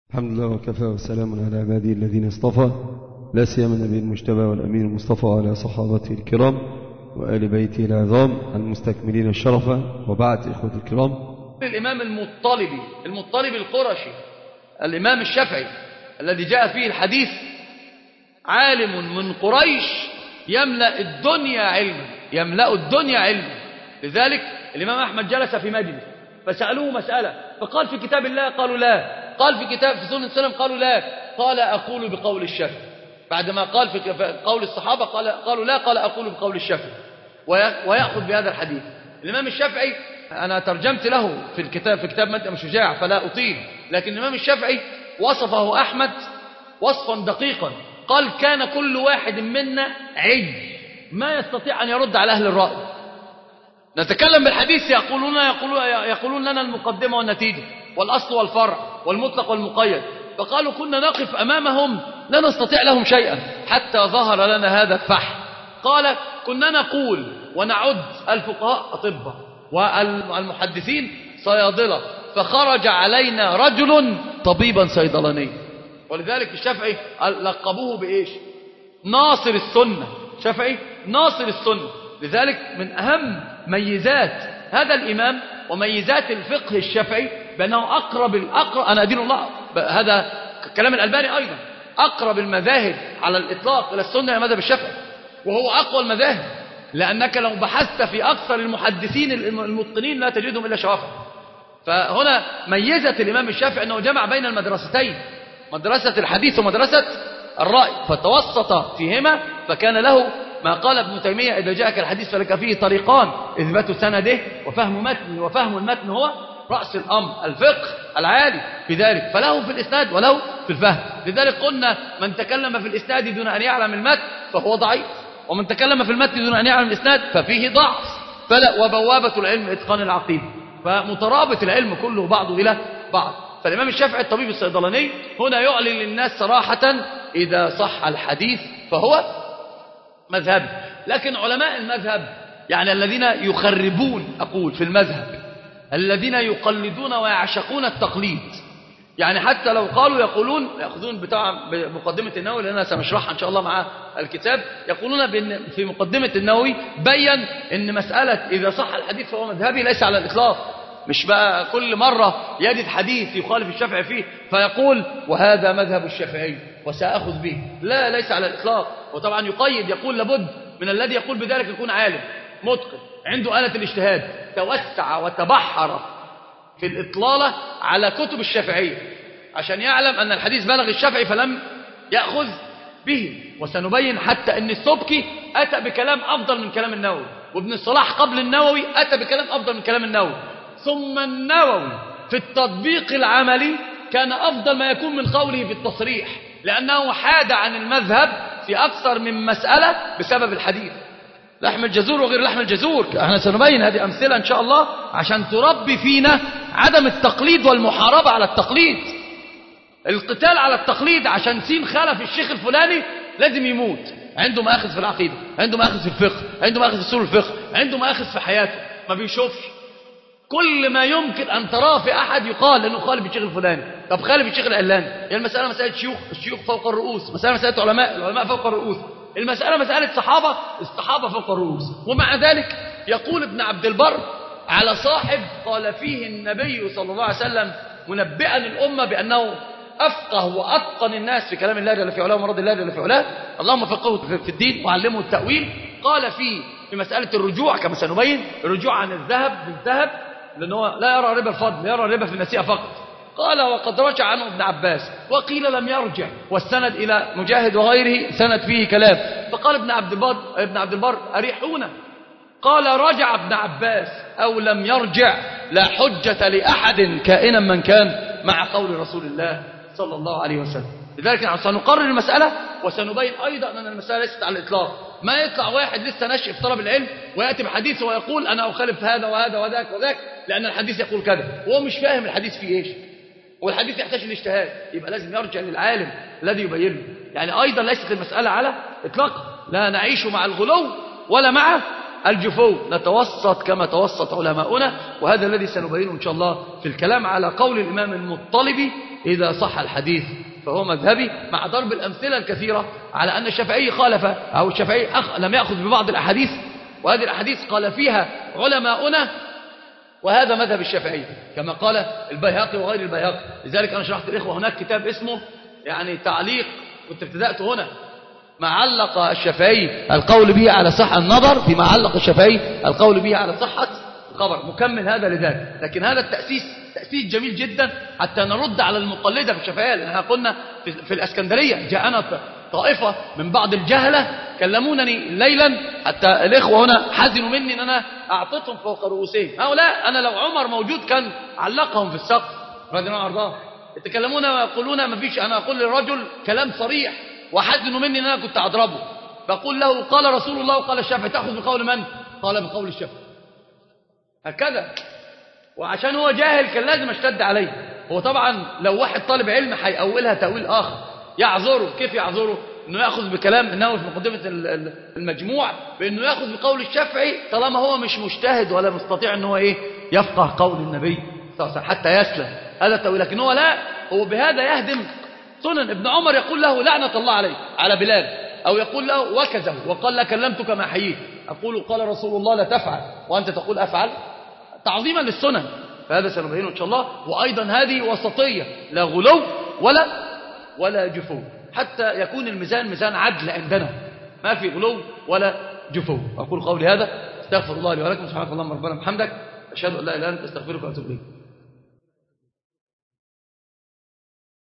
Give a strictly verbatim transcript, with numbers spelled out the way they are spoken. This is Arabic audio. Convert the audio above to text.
الحمد لله وكفى وسلام على عباده الذين اصطفى، لا سيما النبي المجتبى والأمين المصطفى وعلى صحابته الكرام وآل بيته العظام المستكملين الشرف، وبعد إخوة الكرام. الإمام المطلبي المطلبي القرشي الإمام الشافعي الذي جاء فيه الحديث: عالم من قريش يملأ الدنيا علما، يملأ الدنيا علما. لذلك الإمام أحمد جلس في مجلس فسألوه مسألة فقال: في كتاب الله؟ قالوا لا. قال: في كتاب في سنة السلام؟ قالوا لا. قال: أقول بقول الشافعي. بعدما قال في قول الصحابة قال قالوا لا، قال: أقول بقول الشافعي، ويأخذ بهذا الحديث. الإمام الشافعي أنا ترجمت له في الكتاب في كتاب مدة شجاع فلا أطيل، لكن الإمام الشافعي وصفه أحمد وصفا دقيقا. قال: كان كل واحد منا عي ما يستطيع أن يرد على أهل الرأي. نتكلم بالحديث يقولون يقولون يقولون لنا المقدمة والنتيجة والأصل والفرع والمطلق والمقيد، فقالوا كنا نقف أمامهم لا نستطيع لهم شيئا حتى ظهر لنا هذا الفحم. قال: كنا نقول ونعد الفقهاء أطباء والمحدثين صيادلة، فخرج علينا رجل طبيبا صيدلاني. ولذلك الشافعي لقبوه بإيش؟ ناصر السنة. شافعي ناصر السنة. لذلك من أهم ميزات هذا الإمام وميزات الفقه الشافعي بأنه أقرب الأقرب أنا أدين الله، هذا كلام الألباني أيضا، أقرب المذاهب على الإطلاق إلى السنة هي مذهب الشافعي، وهو أقوى المذاهب، لأنك لو بحثت في أكثر المحدثين المتقنين لا تجدهم إلا شوافع. فهنا ميزة الإمام الشافعي أنه جمع بين المدرستين، مدرسة الحديث ومدرسة الرأي، فتوسط فيهما، فكان له ما قال ابن تيمية: إذا جاءك الحديث فلك فيه طريقان، إثبات سنده وفهم متنه، وفهم المتن هو رأس الأمر، الفقه العالي في ذلك، فله في الإسناد وله في الفهم. لذلك قلنا: من تكلم في الإسناد دون أن يعلم المتن فهو ضعيف، ومن تكلم في المتن دون أن يعلم الإسناد ففيه ضعف. فلا وبوابة العلم إتقان العقيدة، فمترابط العلم كله بعضه إلى بعض. فالإمام الشافعي الطبيب الصيدلاني هنا يعلن للناس صراحة: إذا صح الحديث فهو مذهب. لكن علماء المذهب يعني الذين يخربون أقول في المذهب، الذين يقلدون ويعشقون التقليد، يعني حتى لو قالوا يقولون يأخذون بتاع مقدمة النووي، لأننا سنشرحها إن شاء الله مع الكتاب، يقولون بأن في مقدمة النووي بيّن أن مسألة إذا صح الحديث فهو مذهبي ليس على الإطلاق. مش بقى كل مرة يجد حديث يخالف الشافعي فيه فيقول: وهذا مذهب الشافعي وسأخذ به. لا، ليس على الإطلاق. وطبعا يقيد، يقول لابد من الذي يقول بذلك يكون عالم متقن عنده آلة الاجتهاد، توسع وتبحر في الإطلالة على كتب الشافعية عشان يعلم أن الحديث بلغ الشافعي فلم يأخذ به. وسنبين حتى أن السبكي أتى بكلام أفضل من كلام النووي، وابن الصلاح قبل النووي أتى بكلام أفضل من كلام النووي، ثم النووي في التطبيق العملي كان أفضل ما يكون من قوله في التصريح، لأنه حاد عن المذهب في أكثر من مسألة بسبب الحديث. لحم الجزور وغير لحم الجزور، احنا سنبين هذه أمثلة إن شاء الله عشان تربي فينا عدم التقليد والمحاربة على التقليد، القتال على التقليد. عشان سين خلف الشيخ الفلاني لازم يموت، عنده مآخذ في العقيدة، عنده مآخذ في الفقه، عنده مآخذ في اصول الفقه، عنده مآخذ في حياته، ما بيشوفش كل ما يمكن أن تراه في أحد يقال لأنه خالف الشيخ الفلاني. طب خالف الشيخ العلاني، يعني المسألة مسألة شيوخ، الشيوخ فوق الرؤوس، مسألة مسألة علماء، العلماء فوق الرؤوس، المسألة مسألة صحابة، الصحابة فوق الرؤوس. ومع ذلك يقول ابن عبد البر على صاحب قال فيه النبي صلى الله عليه وسلم منبئا الأمة بأنه أفقه وأتقن الناس في كلام الله جل في علاه ومراد الله جل في علاه، اللهم فقهه في الدين وعلمه التأويل. قال فيه في مسألة الرجوع كما سنبين، الرجوع عن الذهب بالذهب، لأنه لا يرى ربا الفضل، يرى ربا في النسيئة فقط. قال: وقد رجع عنه ابن عباس، وقيل لم يرجع، والسند إلى مجاهد وغيره سند فيه كلام. فقال ابن عبد البر ابن عبد البر أريحونا. قال: رجع ابن عباس أو لم يرجع لا حجة لأحد كائنا من كان مع قول رسول الله صلى الله عليه وسلم. لذلك سنقرر المسألة وسنبين أيضا أن المسألة ليست على الإطلاق. ما يطلع واحد لسه ناشئ في طلب العلم ويأتي بحديث ويقول: أنا أخالف هذا وهذا وذاك وذاك لأن الحديث يقول كذا، وهو مش فاهم الحديث فيه إيش، والحديث يحتاج الاجتهاد. يبقى لازم يرجع للعالم الذي يبين له. يعني أيضا ليست المسألة على إطلاق، لا نعيش مع الغلو ولا مع الجفو، نتوسط كما توسط علماؤنا، وهذا الذي سنبينه إن شاء الله في الكلام على قول الإمام المطلبي إذا صح الحديث فهو مذهبي، مع ضرب الأمثلة الكثيرة على أن الشافعي خالف أو الشافعي أخ لم يأخذ ببعض الأحاديث، وهذه الأحاديث قال فيها علماؤنا وهذا مذهب الشافعي كما قال البيهقي وغير البيهقي. لذلك أنا شرحت الإخوة هناك كتاب اسمه يعني تعليق، كنت ابتدأت هنا ما علق الشافعي القول به على صحة النظر، فيما علق الشافعي القول به على صحة الخبر، مكمل هذا لذلك. لكن هذا التأسيس تأسيس جميل جدا حتى نرد على المقلدة في الشافعية، لأنها قلنا في, في الأسكندرية جاءنا طائفة من بعض الجهلة كلمونني ليلا حتى الإخوة هنا حزنوا مني أن أنا أعطيتهم فوق رؤوسهم هؤلاء. أنا لو عمر موجود كان علقهم في السقف رضي الله عنه. يتكلمون ويقولون ما فيش، أنا أقول للرجل كلام صريح وحزنوا مني أن أنا كنت أضربه، فأقول له قال رسول الله وقال الشافعي، تأخذ بقول من؟ قال بقول الشافعي، هكذا. وعشان هو جاهل كان لازم اشتد عليه. هو طبعا لو واحد طالب علم هيأولها تأويل آخر يعذره. كيف يعذره؟ انه ياخذ بكلام انه في مقدمه المجموع بانه ياخذ بقول الشافعي طالما هو مش مجتهد ولا مستطيع ان هو ايه يفقه قول النبي صلى الله عليه وسلم حتى يسلم، هذا التأويل. لكن هو لا، هو بهذا يهدم سنن. ابن عمر يقول له لعنة الله عليه على بلال، او يقول له وكزه وقال لا كلمتك ما حييت، اقول قال رسول الله لا تفعل وانت تقول افعل، تعظيما للسنن. فهذا سنبينه ان شاء الله. وايضا هذه وسطيه، لا غلو ولا ولا جفو، حتى يكون الميزان ميزان عدل عندنا، ما في غلو ولا جفو. أقول قولي هذا، استغفر الله لي ولكم، سبحانك اللهم ربنا وبحمدك، أشهد أن لا إله إلا أنت، أستغفرك وأتوب إليك.